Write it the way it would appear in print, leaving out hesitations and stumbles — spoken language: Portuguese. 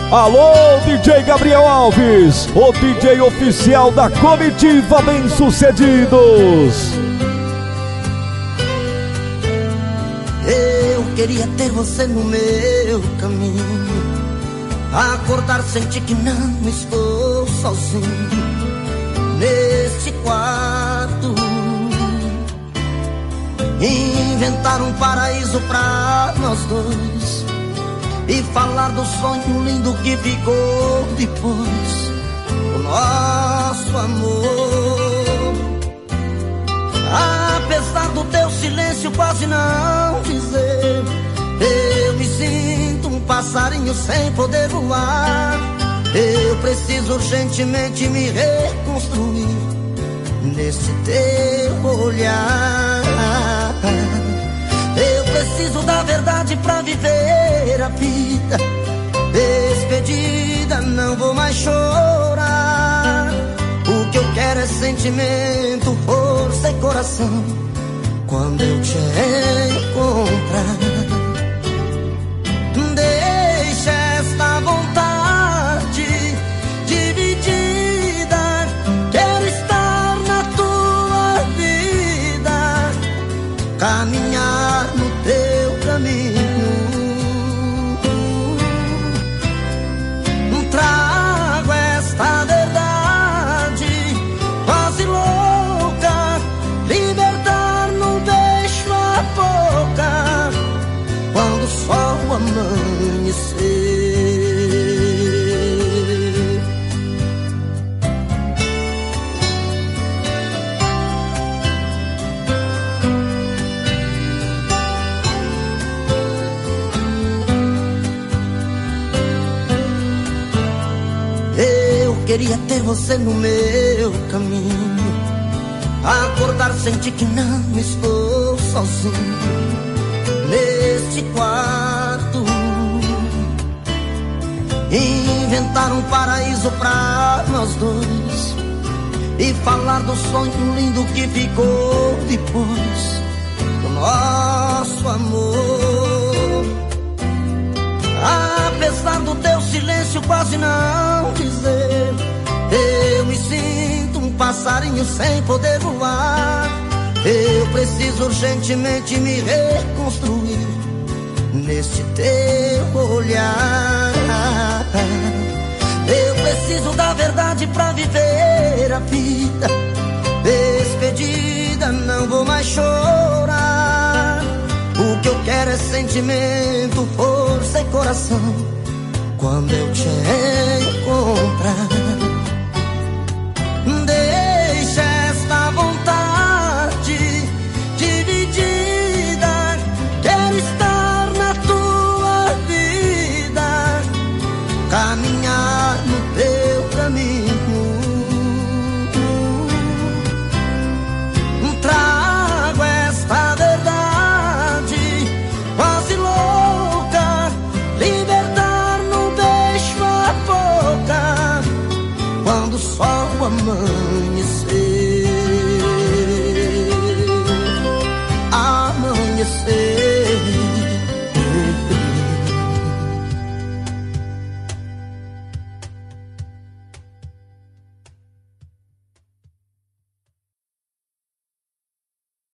Alô, DJ Gabriel Alves, o DJ oficial da comitiva Bem-Sucedidos. Eu queria ter você no meu caminho, acordar, sentir que não estou sozinho neste quarto, inventar um paraíso pra nós dois e falar do sonho lindo que ficou depois do nosso amor. Apesar do teu silêncio quase não dizer, eu me sinto um passarinho sem poder voar. Eu preciso urgentemente me reconstruir nesse teu olhar. Eu preciso da verdade pra viver a vida. Despedida, não vou mais chorar. O que eu quero é sentimento, força e coração. Quando eu te encontrar, deixa esta vontade dividida. Quero estar na tua vida, caminhar no teu caminho. Trago esta verdade quase louca, libertar num beijo a boca quando o sol amanhecer. Queria ter você no meu caminho, acordar, sentir que não estou sozinho neste quarto, inventar um paraíso pra nós dois e falar do sonho lindo que ficou depois do nosso amor. Apesar do teu silêncio quase não dizer, eu me sinto um passarinho sem poder voar. Eu preciso urgentemente me reconstruir neste teu olhar. Eu preciso da verdade pra viver a vida. Despedida, não vou mais chorar. O que eu quero é sentimento, força e coração. Quando eu te encontrar,